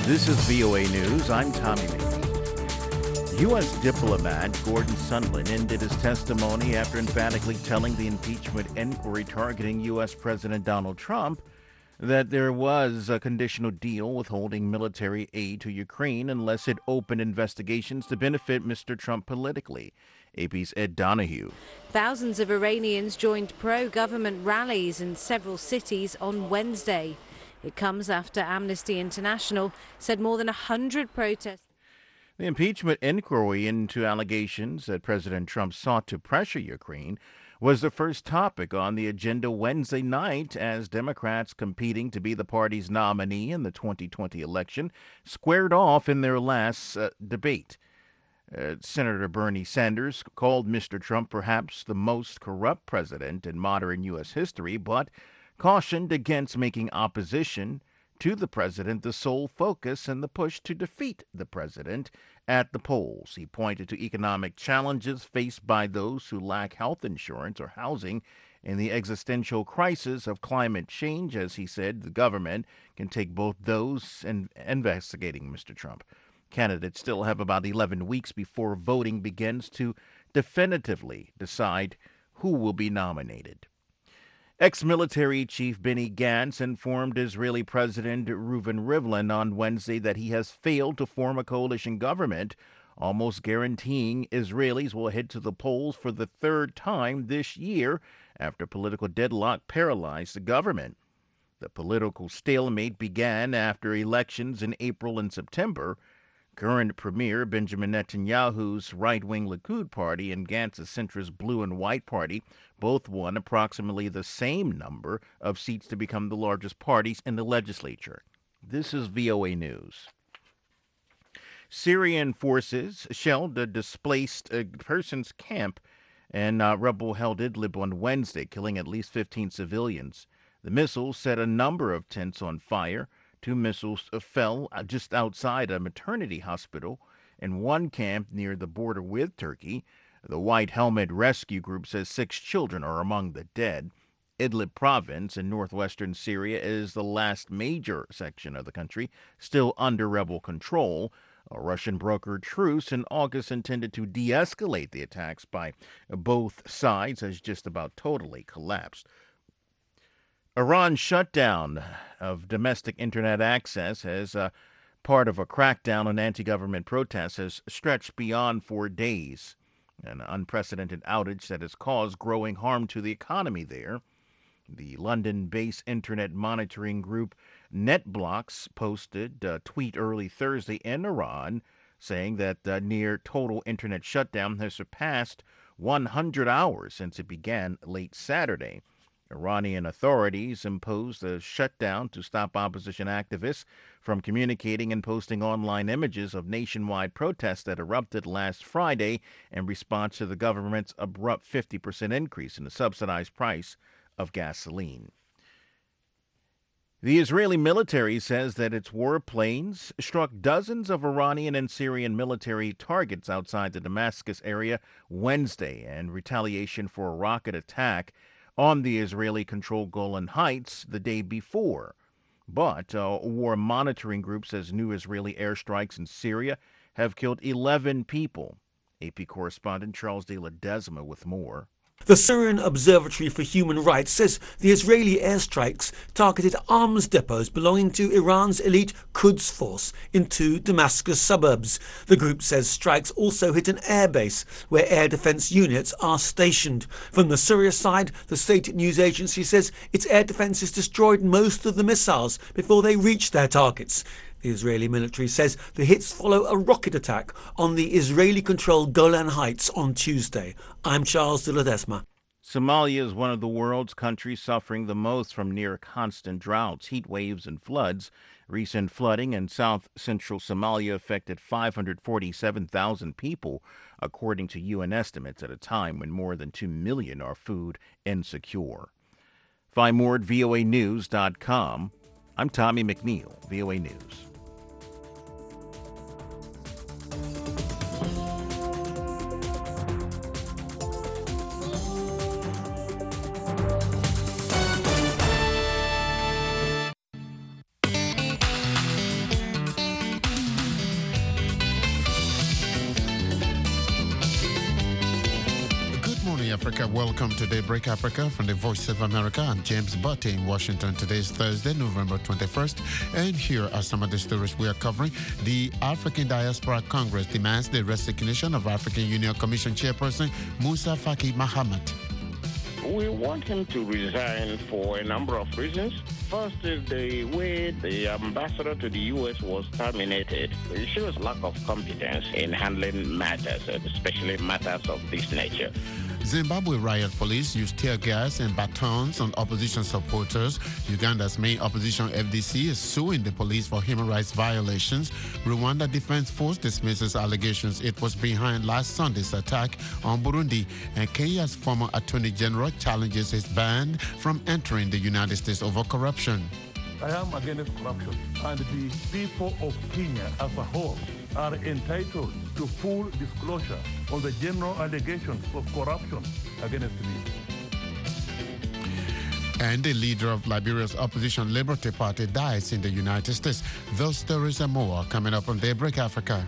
This is VOA News. I'm Tommy McNeil. U.S. diplomat Gordon Sondland ended his testimony after emphatically telling the impeachment inquiry targeting U.S. President Donald Trump that there was a conditional deal withholding military aid to Ukraine unless it opened investigations to benefit Mr. Trump politically. AP's Ed Donahue. Thousands of Iranians joined pro-government rallies in several cities on Wednesday. It comes after Amnesty International said more than 100 protests. The impeachment inquiry into allegations that President Trump sought to pressure Ukraine was the first topic on the agenda Wednesday night as Democrats competing to be the party's nominee in the 2020 election squared off in their last debate. Senator Bernie Sanders called Mr. Trump perhaps the most corrupt president in modern U.S. history, but cautioned against making opposition to the president the sole focus in the push to defeat the president at the polls. He pointed to economic challenges faced by those who lack health insurance or housing and the existential crisis of climate change. As he said, the government can take both those and investigating Mr. Trump. Candidates still have about 11 weeks before voting begins to definitively decide who will be nominated. Ex-military chief Benny Gantz informed Israeli President Reuven Rivlin on Wednesday that he has failed to form a coalition government, almost guaranteeing Israelis will head to the polls for the third time this year after political deadlock paralyzed the government. The political stalemate began after elections in April and September. Current Premier Benjamin Netanyahu's right-wing Likud party and Gantz's centrist Blue and White party both won approximately the same number of seats to become the largest parties in the legislature. This is VOA News. Syrian forces shelled a displaced person's camp in rebel-held Idlib on Wednesday, killing at least 15 civilians. The missiles set a number of tents on fire. 2 missiles fell just outside a maternity hospital and one camp near the border with Turkey. The White Helmet Rescue Group says 6 children are among the dead. Idlib province in northwestern Syria is the last major section of the country still under rebel control. A Russian brokered truce in August intended to de-escalate the attacks by both sides has just about totally collapsed. Iran's shutdown of domestic internet access as part of a crackdown on anti-government protests has stretched beyond 4 days, an unprecedented outage that has caused growing harm to the economy there. The London-based internet monitoring group NetBlocks posted a tweet early Thursday in Iran saying that near total internet shutdown has surpassed 100 hours since it began late Saturday. Iranian authorities imposed a shutdown to stop opposition activists from communicating and posting online images of nationwide protests that erupted last Friday in response to the government's abrupt 50% increase in the subsidized price of gasoline. The Israeli military says that its warplanes struck dozens of Iranian and Syrian military targets outside the Damascus area Wednesday in retaliation for a rocket attack on the Israeli-controlled Golan Heights the day before. But a war monitoring group says new Israeli airstrikes in Syria have killed 11 people. AP correspondent Charles de Ledesma with more. The Syrian Observatory for Human Rights says the Israeli airstrikes targeted arms depots belonging to Iran's elite Quds force in 2 Damascus suburbs. The group says strikes also hit an airbase where air defense units are stationed. From the Syria side, the state news agency says its air defenses destroyed most of the missiles before they reached their targets. The Israeli military says the hits follow a rocket attack on the Israeli-controlled Golan Heights on Tuesday. I'm Charles de Ledesma. Somalia is one of the world's countries suffering the most from near-constant droughts, heat waves, and floods. Recent flooding in south-central Somalia affected 547,000 people, according to UN estimates, at a time when more than 2 million are food insecure. Find more at voanews.com. I'm Tommy McNeil, VOA News. Africa. Welcome to Daybreak Africa from the Voice of America. I'm James Butte in Washington. Today is Thursday, November 21st. And here are some of the stories we are covering. The African Diaspora Congress demands the resignation of African Union Commission Chairperson Musa Faki Mahamat. We want him to resign for a number of reasons. First is the way the ambassador to the U.S. was terminated. It shows lack of competence in handling matters, especially matters of this nature. Zimbabwe riot police used tear gas and batons on opposition supporters. Uganda's main opposition FDC is suing the police for human rights violations. Rwanda Defense Force dismisses allegations it was behind last Sunday's attack on Burundi. And Kenya's former Attorney General challenges his ban from entering the United States over corruption. I am against corruption, and the people of Kenya as a whole are entitled to full disclosure on the general allegations of corruption against me. And the leader of Liberia's opposition Liberty Party dies in the United States. Those stories and more coming up on Daybreak Africa.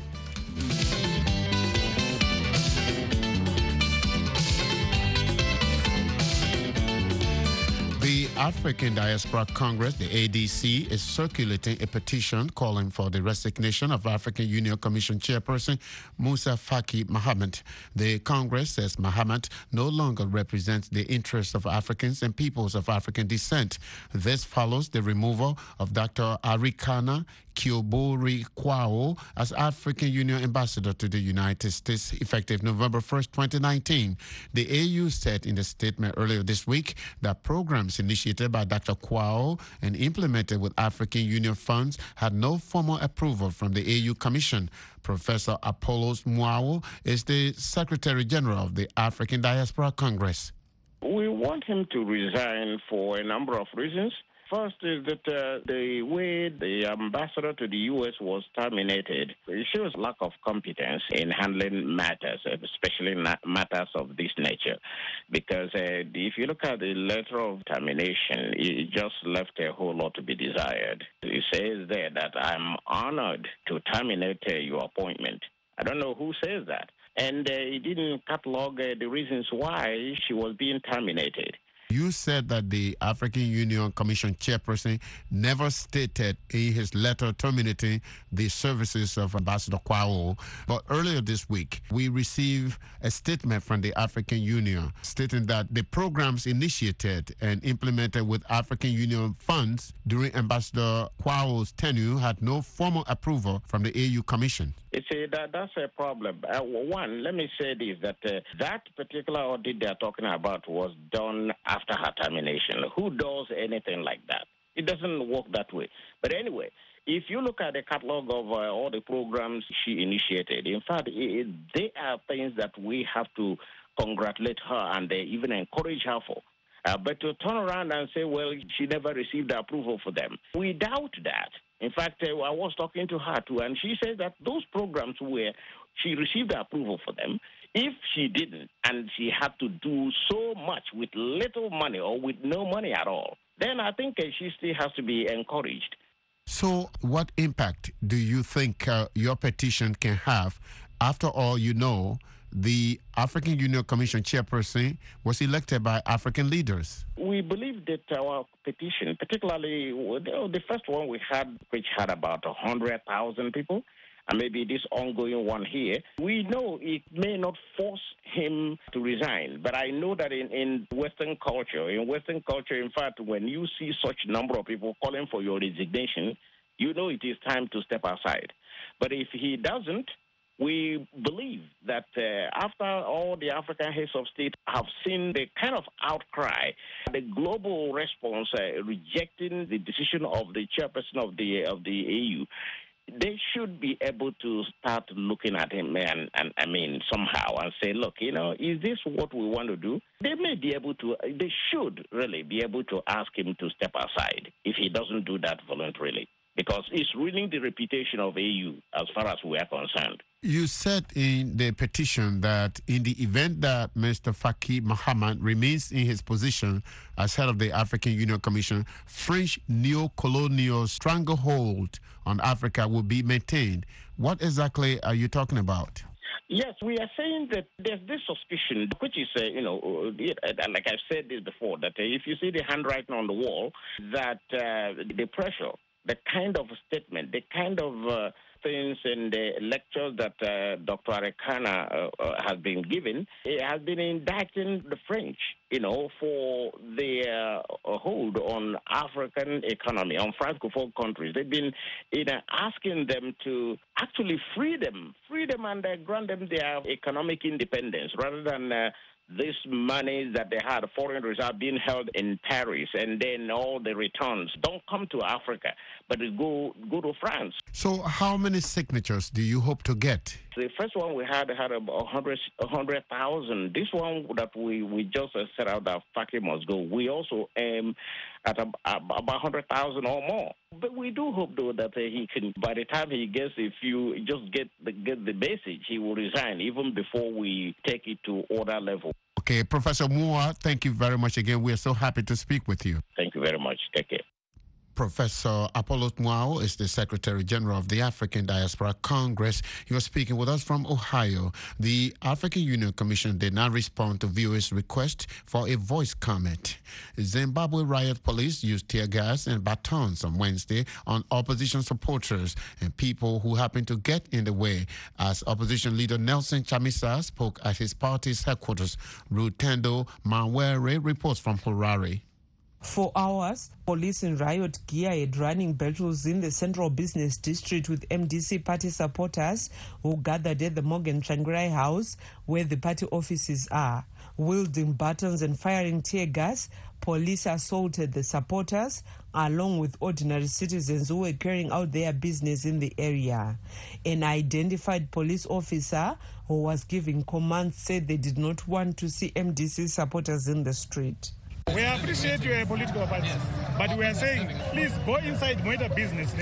The African Diaspora Congress, the ADC, is circulating a petition calling for the resignation of African Union Commission Chairperson Musa Faki Mahamat. The Congress says Mahamat no longer represents the interests of Africans and peoples of African descent. This follows the removal of Dr. Arikana Kiobori Kwao as African Union Ambassador to the United States effective November 1st, 2019. The AU said in a statement earlier this week that programs initiated by Dr. Kwao and implemented with African Union funds had no formal approval from the AU Commission. Professor Apollos Mwao is the Secretary General of the African Diaspora Congress. We want him to resign for a number of reasons. First is that the way the ambassador to the U.S. was terminated, it shows lack of competence in handling matters, especially matters of this nature. Because if you look at the letter of termination, it just left a whole lot to be desired. It says there that I'm honored to terminate your appointment. I don't know who says that. And it didn't catalog the reasons why she was being terminated. You said that the African Union Commission chairperson never stated in his letter terminating the services of Ambassador Kwao. But earlier this week, we received a statement from the African Union stating that the programs initiated and implemented with African Union funds during Ambassador Kwao's tenure had no formal approval from the AU Commission. That's a problem. One, let me say this, that that particular audit they're talking about was done after her termination. Who does anything like that? It doesn't work that way. But anyway, if you look at the catalog of all the programs she initiated, in fact, they are things that we have to congratulate her and even encourage her for. But to turn around and say, well, she never received approval for them, we doubt that. In fact, I was talking to her too, and she said that those programs where she received approval for them, if she didn't, and she had to do so much with little money or with no money at all, then I think she still has to be encouraged. So what impact do you think your petition can have? After all, you know, the African Union Commission chairperson was elected by African leaders. We believe that our petition, particularly the first one we had, which had about 100,000 people, and maybe this ongoing one here, we know it may not force him to resign. But I know that in Western culture, in fact, when you see such number of people calling for your resignation, you know it is time to step aside. But if he doesn't, we believe that after all the African heads of state have seen the kind of outcry, the global response rejecting the decision of the chairperson of the AU, they should be able to start looking at him and somehow and say, look, is this what we want to do? They should really be able to ask him to step aside if he doesn't do that voluntarily, because it's ruining the reputation of AU as far as we are concerned. You said in the petition that in the event that Mr. Faki Mahamat remains in his position as head of the African Union Commission, French neo-colonial stranglehold on Africa will be maintained. What exactly are you talking about? Yes, we are saying that there's this suspicion, which is, like I've said this before, that if you see the handwriting on the wall, that the pressure, the kind of statement, the kind of things in the lectures that Dr. Arikana has been given, it has been indicting the French, for their hold on African economy, on Francophone countries. They've been asking them to actually free them and grant them their economic independence rather than this money that they had, foreign reserve, being held in Paris, and then all the returns don't come to Africa, but they go to France. So how many signatures do you hope to get? The first one we had about 100,000. This one that we just set out that Faki must go, we also aim at about 100,000 or more. But we do hope, though, that he can, by the time he gets, if you just get the message, he will resign even before we take it to order level. Okay, Professor Mua, thank you very much again. We are so happy to speak with you. Thank you very much. Take care. Professor Apollos Mwao is the Secretary General of the African Diaspora Congress. He was speaking with us from Ohio. The African Union Commission did not respond to VOA's request for a voice comment. Zimbabwe riot police used tear gas and batons on Wednesday on opposition supporters and people who happened to get in the way as opposition leader Nelson Chamisa spoke at his party's headquarters. Rutendo Mawere reports from Harare. For hours, police in riot gear had running battles in the central business district with MDC party supporters who gathered at the Morgan Tsvangirai house where the party offices are. Wielding batons and firing tear gas, police assaulted the supporters along with ordinary citizens who were carrying out their business in the area. An identified police officer who was giving commands said they did not want to see MDC supporters in the street. We appreciate your political parties, but we are saying, please go inside Moita business.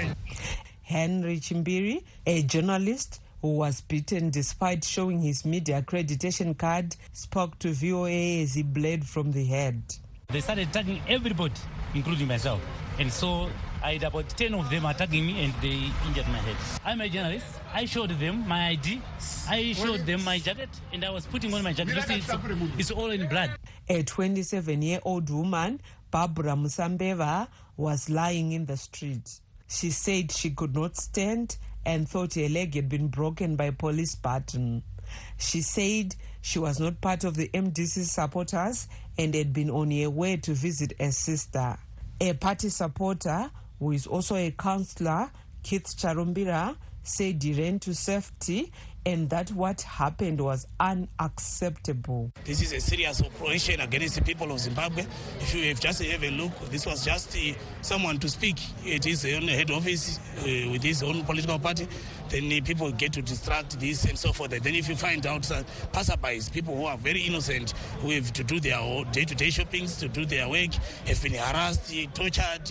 Henry Chimbiri, a journalist who was beaten despite showing his media accreditation card, spoke to VOA as he bled from the head. They started attacking everybody, including myself. And so I had about 10 of them attacking me and they injured my head. I'm a journalist. I showed them my ID. I showed them my jacket and I was putting on my jacket. It's all in blood. A 27-year-old woman, Barbara Musambeva, was lying in the street. She said she could not stand and thought her leg had been broken by a police baton. She said she was not part of the MDC supporters and had been on her way to visit her sister. A party supporter, who is also a councillor, Keith Charumbira, said he ran to safety and that what happened was unacceptable. This is a serious operation against the people of Zimbabwe. If you have just have a look, this was just someone to speak at his own head office with his own political party. Then people get to distract this and so forth. And then if you find out that passerbys, people who are very innocent, who have to do their day-to-day shoppings, to do their work, have been harassed, tortured,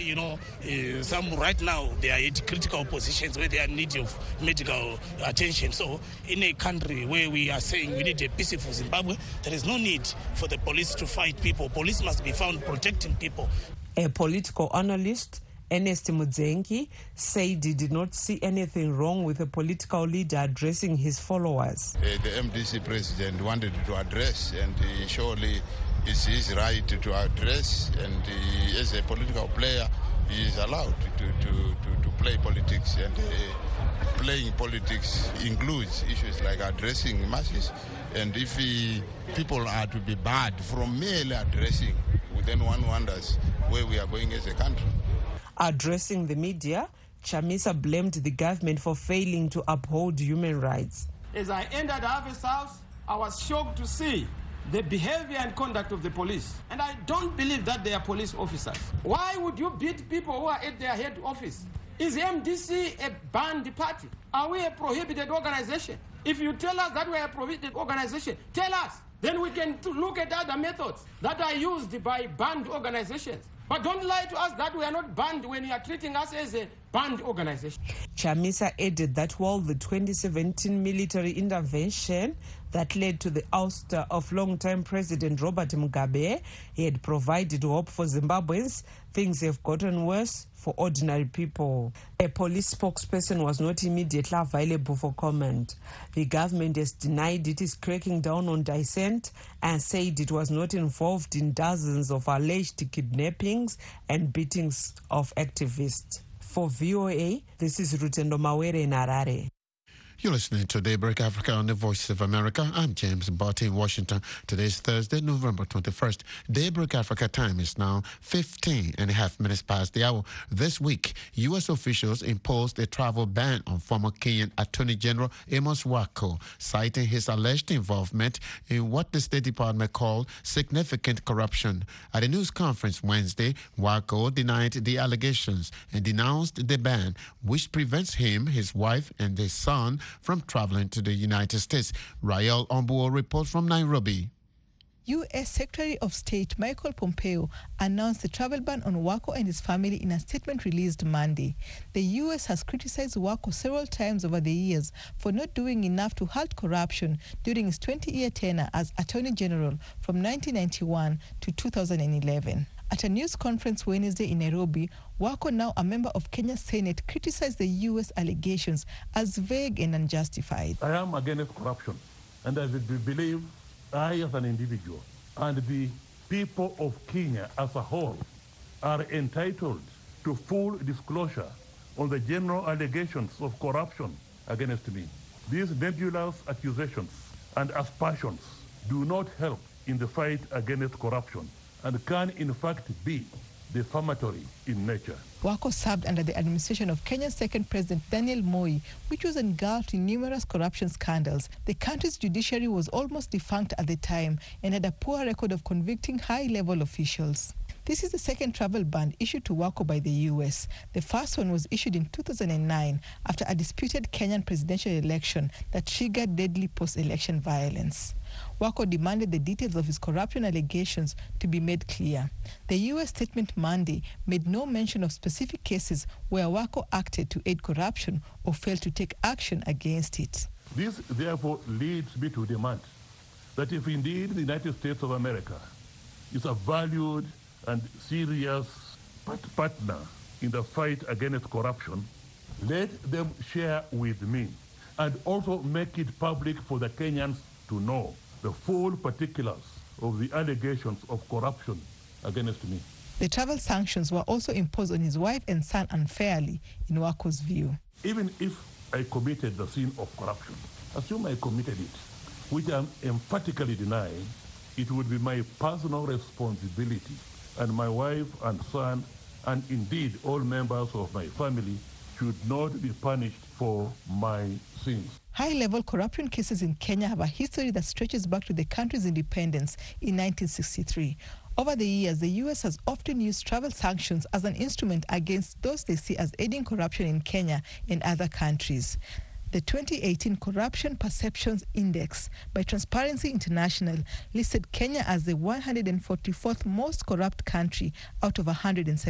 some right now, they are at critical positions where they are in need of medical attention. So in a country where we are saying we need a peaceful Zimbabwe, there is no need for the police to fight people. Police must be found protecting people. A political analyst, Ernest Mudzengi, said he did not see anything wrong with a political leader addressing his followers. The MDC president wanted to address, and surely it's his right to address, and as a political player, he is allowed to play politics, and playing politics includes issues like addressing masses. And if people are to be barred from merely addressing, then one wonders where we are going as a country. Addressing the media, Chamisa blamed the government for failing to uphold human rights. As I entered the Harvest House, I was shocked to see the behavior and conduct of the police. And I don't believe that they are police officers. Why would you beat people who are at their head office? Is MDC a banned party? Are we a prohibited organization? If you tell us that we are a prohibited organization, tell us. Then we can look at other methods that are used by banned organizations. But don't lie to us that we are not banned when you are treating us as a banned organization. Chamisa added that while the 2017 military intervention that led to the ouster of long-time President Robert Mugabe had provided hope for Zimbabweans, things have gotten worse for ordinary people. A police spokesperson was not immediately available for comment. The government has denied it is cracking down on dissent and said it was not involved in dozens of alleged kidnappings and beatings of activists. For VOA, this is Rutendo Mawere in Harare. You're listening to Daybreak Africa on the Voice of America. I'm James Barty in Washington. Today's Thursday, November 21st. Daybreak Africa time is now 15.5 minutes past the hour. This week, U.S. officials imposed a travel ban on former Kenyan Attorney General Amos Wako, citing his alleged involvement in what the State Department called significant corruption. At a news conference Wednesday, Wako denied the allegations and denounced the ban, which prevents him, his wife, and their son from traveling to the United States. Rael Ombuo reports from Nairobi. U.S. Secretary of State Michael Pompeo announced the travel ban on Wako and his family in a statement released Monday. The U.S. has criticized Wako several times over the years for not doing enough to halt corruption during his 20-year tenure as Attorney General from 1991 to 2011. At a news conference Wednesday in Nairobi, Wako, now a member of Kenya's Senate, criticized the U.S. allegations as vague and unjustified. I am against corruption, and I believe I as an individual and the people of Kenya as a whole are entitled to full disclosure on the general allegations of corruption against me. These nebulous accusations and aspersions do not help in the fight against corruption and can in fact be defamatory in nature. Wako served under the administration of Kenya's second president, Daniel Moi, which was engulfed in numerous corruption scandals. The country's judiciary was almost defunct at the time and had a poor record of convicting high-level officials. This is the second travel ban issued to Wako by the U.S. The first one was issued in 2009 after a disputed Kenyan presidential election that triggered deadly post-election violence. Wako demanded the details of his corruption allegations to be made clear. The U.S. statement Monday made no mention of specific cases where Wako acted to aid corruption or failed to take action against it. This, therefore, leads me to demand that if indeed the United States of America is a valued and serious partner in the fight against corruption, let them share with me and also make it public for the Kenyans to know the full particulars of the allegations of corruption against me. The travel sanctions were also imposed on his wife and son unfairly, in Wako's view. Even if I committed the sin of corruption, assume I committed it, which I'm emphatically denying, it would be my personal responsibility, and my wife and son, and indeed all members of my family, should not be punished for my sins. High-level corruption cases in Kenya have a history that stretches back to the country's independence in 1963. Over the years, the U.S. has often used travel sanctions as an instrument against those they see as aiding corruption in Kenya and other countries. The 2018 Corruption Perceptions Index by Transparency International listed Kenya as the 144th most corrupt country out of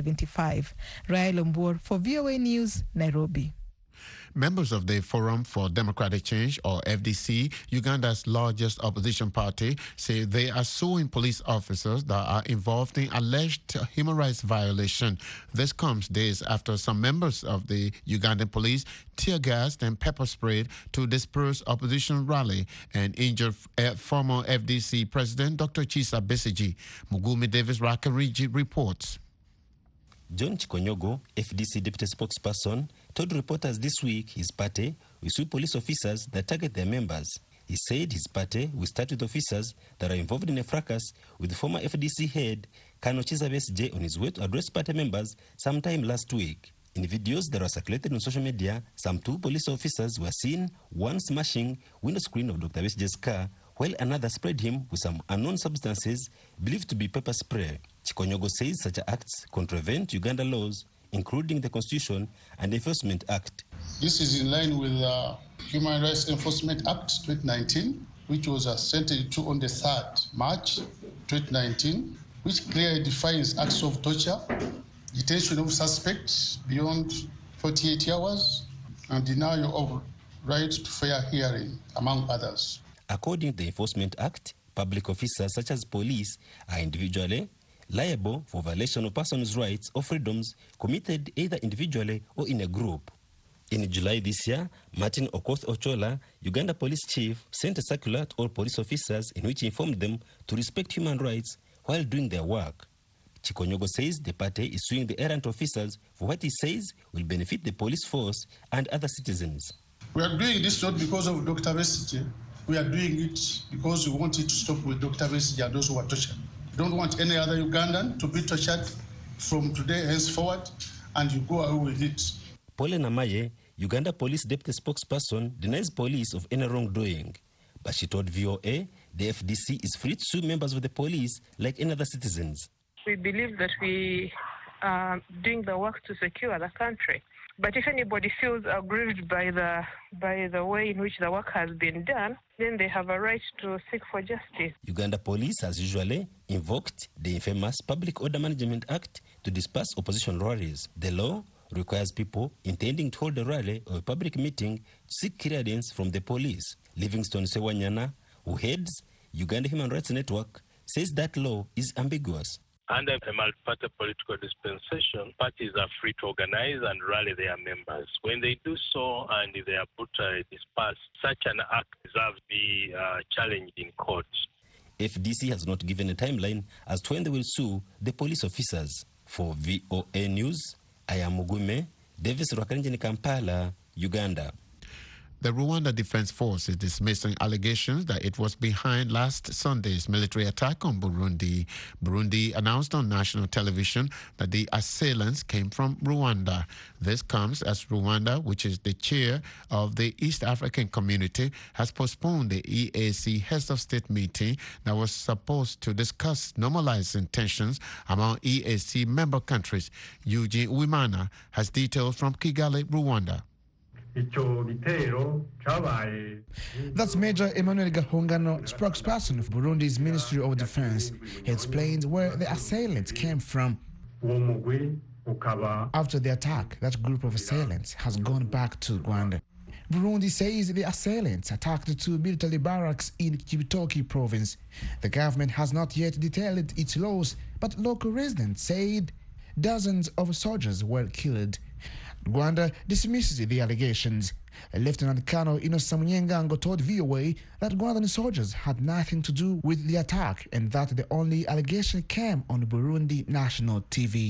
175. Rael Ombuo for VOA News, Nairobi. Members of the Forum for Democratic Change, or FDC, Uganda's largest opposition party, say they are suing police officers that are involved in alleged human rights violation. This comes days after some members of the Ugandan police tear-gassed and pepper-sprayed to disperse opposition rally and injured former FDC President Dr. Chisa Besigye. Mugumi Davis Rakariji reports. John Chikonyogo, FDC deputy spokesperson, told reporters this week his party will sue police officers that target their members. He said his party will start with officers that are involved in a fracas with former FDC head Colonel Chisa Besigye on his way to address party members sometime last week. In videos that were circulated on social media, some two police officers were seen, one smashing window screen of Dr. Besigye's car, while another sprayed him with some unknown substances believed to be pepper spray. Chikonyogo says such acts contravene Uganda laws, including the Constitution and the Enforcement Act. This is in line with the Human Rights Enforcement Act 2019, which was assented to on the 3rd March 2019, which clearly defines acts of torture, detention of suspects beyond 48 hours, and denial of right to fair hearing, among others. According to the Enforcement Act, public officers such as police are individually liable for violation of persons' rights or freedoms committed either individually or in a group. In July this year, Martin Okoth Ochola, Uganda Police Chief, sent a circular to all police officers in which he informed them to respect human rights while doing their work. Chikonyogo says the party is suing the errant officers for what he says will benefit the police force and other citizens. We are doing this not because of Dr. Besigye. We are doing it because we wanted to stop with Dr. Besigye and those who are tortured. We don't want any other Ugandan to be tortured from today henceforward, and you go away with it. Paul Namaye, Uganda Police Deputy Spokesperson, denies police of any wrongdoing. But she told VOA the FDC is free to sue members of the police like any other citizens. We believe that we are doing the work to secure the country. But if anybody feels aggrieved by the way in which the work has been done, then they have a right to seek for justice. Uganda Police has usually invoked the infamous Public Order Management Act to disperse opposition rallies. The law requires people intending to hold a rally or a public meeting to seek clearance from the police. Livingstone Sewanyana, who heads Uganda Human Rights Network, says that law is ambiguous. Under a multi-party political dispensation, parties are free to organize and rally their members. When they do so and they are brutally dispersed, such an act deserves to be challenged in court. FDC has not given a timeline as to when they will sue the police officers. For VOA News, I am Mugume, Davis Rwakarinjini, Kampala, Uganda. The Rwanda Defense Force is dismissing allegations that it was behind last Sunday's military attack on Burundi. Burundi announced on national television that the assailants came from Rwanda. This comes as Rwanda, which is the chair of the East African Community, has postponed the EAC Heads of State meeting that was supposed to discuss normalizing tensions among EAC member countries. Eugene Uwimana has details from Kigali, Rwanda. That's Major Emmanuel Gahongano, spokesperson of Burundi's Ministry of Defense. He explained where the assailants came from. After the attack, that group of assailants has gone back to Rwanda. Burundi says the assailants attacked two military barracks in Kibitoki province. The government has not yet detailed its loss, but local residents said dozens of soldiers were killed. Rwanda dismisses the allegations. Lieutenant Colonel Innocent Munyengango told VOA that Rwandan soldiers had nothing to do with the attack and that the only allegation came on Burundi national TV.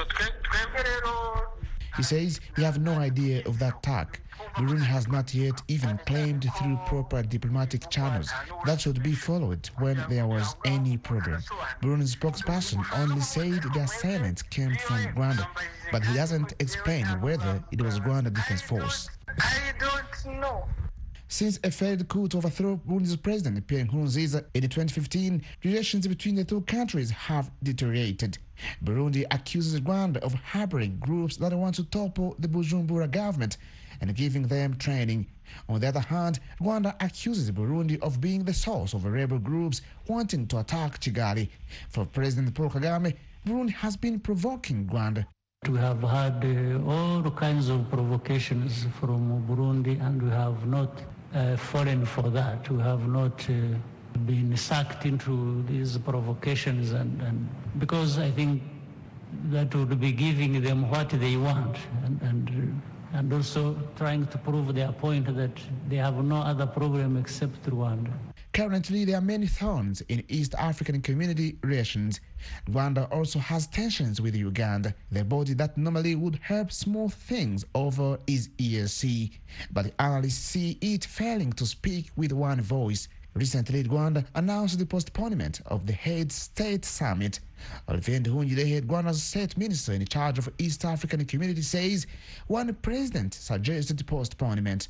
He says he have no idea of that attack. Burundi has not yet even claimed through proper diplomatic channels that should be followed when there was any problem. Burundi's spokesperson only said the assailants came from Rwanda, but he doesn't explain whether it was Rwanda Defense Force. I don't know. Since a failed coup to overthrow Burundi's president Pierre Nkurunziza in 2015, relations between the two countries have deteriorated. Burundi accuses Rwanda of harboring groups that want to topple the Bujumbura government and giving them training. On the other hand, Rwanda accuses Burundi of being the source of rebel groups wanting to attack Kigali. For President Paul Kagame, Burundi has been provoking Rwanda. We have had all kinds of provocations from Burundi, and we have not fallen for that. We have not been sucked into these provocations, and because I think that would be giving them what they want, and also trying to prove their point that they have no other problem except Rwanda. Currently, there are many thorns in East African community relations. Rwanda also has tensions with Uganda. The body that normally would help smooth things over is EAC, but the analysts see it failing to speak with one voice. Recently, Rwanda announced the postponement of the Head State Summit. Olivier Nduhungirehe, Rwanda's state minister in charge of East African community, says one president suggested postponement.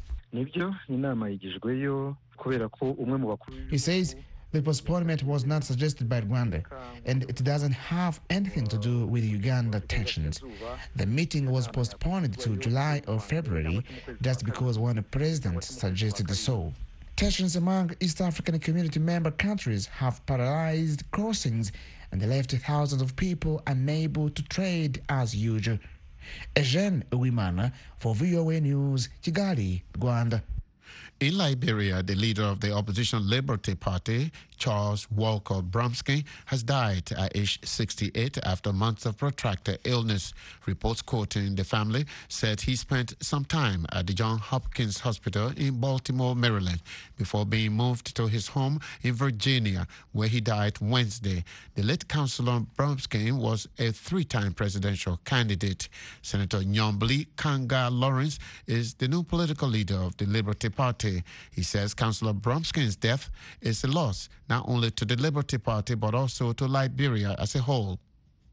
He says the postponement was not suggested by Rwanda, and it doesn't have anything to do with Uganda tensions. The meeting was postponed to July or February just because one president suggested so. Tensions among East African community member countries have paralyzed crossings and left thousands of people unable to trade as usual. Eugene Uwimana for VOA News, Kigali, Rwanda. In Liberia, the leader of the opposition Liberty Party, Charles Walker Bromsky, has died at age 68 after months of protracted illness. Reports quoting the family said he spent some time at the Johns Hopkins Hospital in Baltimore, Maryland, before being moved to his home in Virginia, where he died Wednesday. The late Councillor Bromsky was a three-time presidential candidate. Senator Nyombli Kanga Lawrence is the new political leader of the Liberty Party. He says Councillor Bromsky's death is a loss not only to the Liberty Party but also to Liberia as a whole.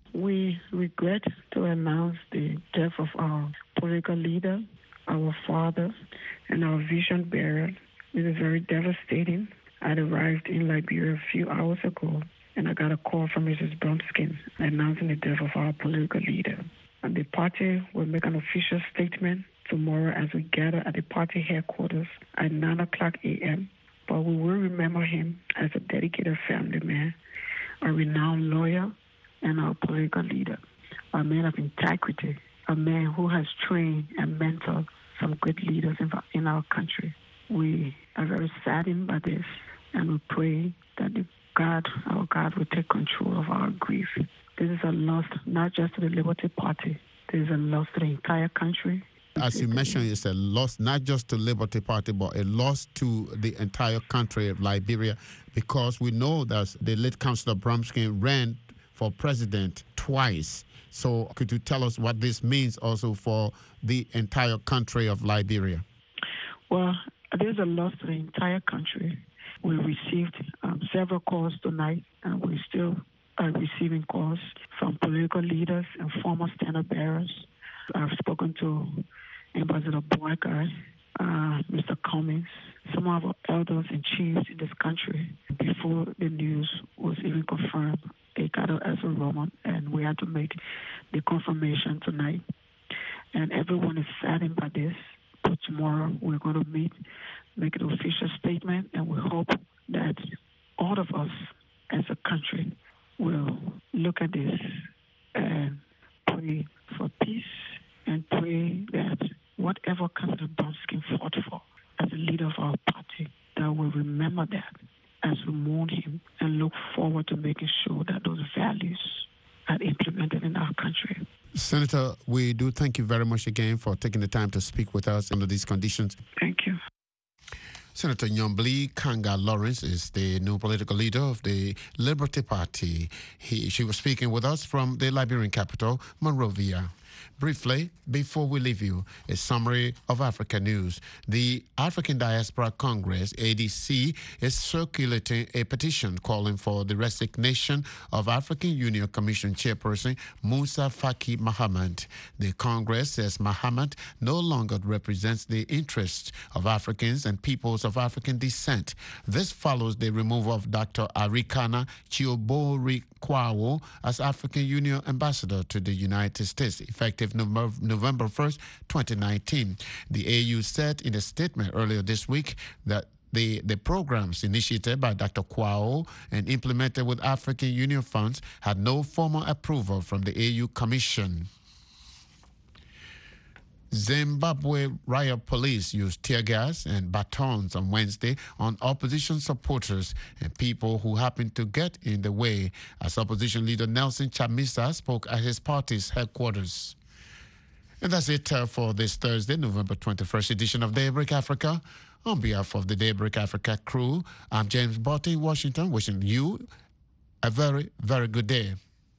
We regret to announce the death of our political leader, our father, and our vision bearer. It is very devastating. I arrived in Liberia a few hours ago, and I got a call from Mrs. Bromsky announcing the death of our political leader. And the party will make an official statement tomorrow as we gather at the party headquarters at 9:00 a.m. But we will remember him as a dedicated family man, a renowned lawyer, and our political leader, a man of integrity, a man who has trained and mentored some great leaders in our country. We are very saddened by this, and we pray that our God will take control of our grief. This is a loss not just to the Liberty Party, this is a loss to the entire country. As you mentioned, it's a loss not just to Liberty Party, but a loss to the entire country of Liberia, because we know that the late Councillor Bromsky ran for president twice. So could you tell us what this means also for the entire country of Liberia? Well, there's a loss to the entire country. We received several calls tonight, and we're still receiving calls from political leaders and former standard bearers. I've spoken to Ambassador Boakai, Mr. Cummings, some of our elders and chiefs in this country before the news was even confirmed. They got us as a Roman, and we had to make the confirmation tonight. And everyone is saddened by this. But tomorrow we're going to meet, make an official statement, and we hope that all of us as a country will look at this and pray for peace and pray that whatever Councillor Bromsky fought for as a leader of our party, that we'll remember that as we mourn him and look forward to making sure that those values are implemented in our country. Senator, we do thank you very much again for taking the time to speak with us under these conditions. Thank you. Senator Nyombli Kanga Lawrence is the new political leader of the Liberty Party. She was speaking with us from the Liberian capital, Monrovia. Briefly, before we leave you, a summary of Africa news. The African Diaspora Congress, ADC, is circulating a petition calling for the resignation of African Union Commission Chairperson Musa Faki Mahamat. The Congress says Mahamat no longer represents the interests of Africans and peoples of African descent. This follows the removal of Dr. Arikana Chiobori Kwawo as African Union Ambassador to the United States, effective November 1st, 2019. The AU said in a statement earlier this week that the programs initiated by Dr. Kwawo and implemented with African Union funds had no formal approval from the AU Commission. Zimbabwe riot police used tear gas and batons on Wednesday on opposition supporters and people who happened to get in the way as opposition leader Nelson Chamisa spoke at his party's headquarters. And that's it for this Thursday, November 21st edition of Daybreak Africa. On behalf of the Daybreak Africa crew, I'm James Botti in Washington, wishing you a very, very good day.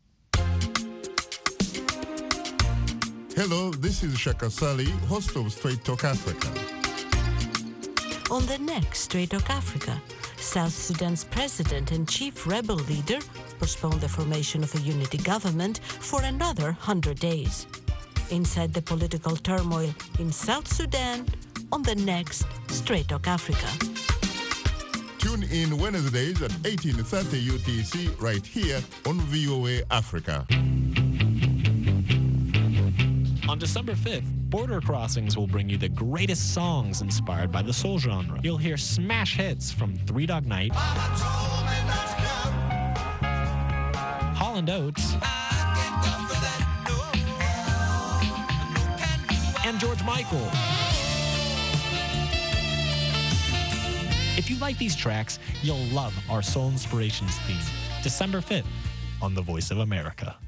Hello, this is Shaka Sali, host of Straight Talk Africa. On the next Straight Talk Africa, South Sudan's president and chief rebel leader postponed the formation of a unity government for another 100 days. Inside the political turmoil in South Sudan, on the next Straight Talk Africa. Tune in Wednesdays at 18:30 UTC right here on VOA Africa. On December 5th, Border Crossings will bring you the greatest songs inspired by the soul genre. You'll hear smash hits from Three Dog Night, Holland Oates, and George Michael. If you like these tracks, you'll love our Soul Inspirations theme, December 5th on The Voice of America.